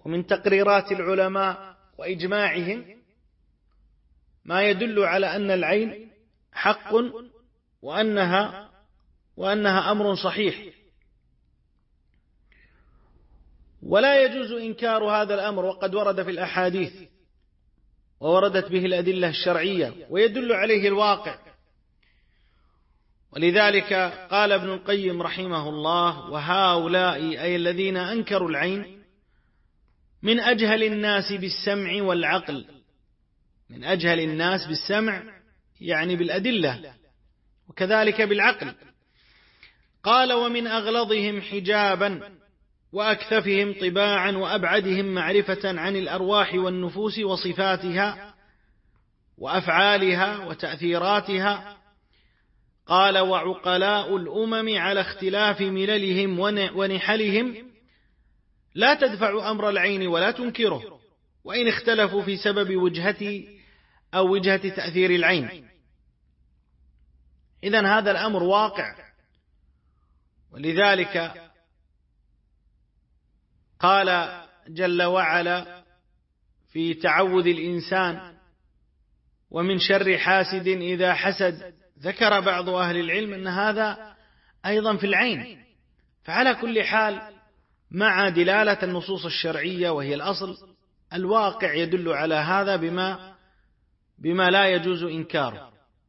ومن تقريرات العلماء وإجماعهم ما يدل على أن العين حق وأنها أمر صحيح، ولا يجوز إنكار هذا الأمر، وقد ورد في الأحاديث ووردت به الأدلة الشرعية ويدل عليه الواقع. ولذلك قال ابن القيم رحمه الله: وهؤلاء أي الذين أنكروا العين من أجهل الناس بالسمع والعقل، من أجهل الناس بالسمع يعني بالأدلة، وكذلك بالعقل. قال: ومن أغلظهم حجابا وأكثفهم طباعا وأبعدهم معرفة عن الأرواح والنفوس وصفاتها وأفعالها وتأثيراتها. قال: وعقلاء الأمم على اختلاف مللهم ونحلهم لا تدفع أمر العين ولا تنكره، وإن اختلفوا في سبب وجهة تأثير العين. إذن هذا الأمر واقع، ولذلك قال جل وعلا في تعوذ الإنسان: ومن شر حاسد إذا حسد. ذكر بعض أهل العلم أن هذا أيضا في العين. فعلى كل حال مع دلالة النصوص الشرعية وهي الأصل، الواقع يدل على هذا بما لا يجوز إنكاره.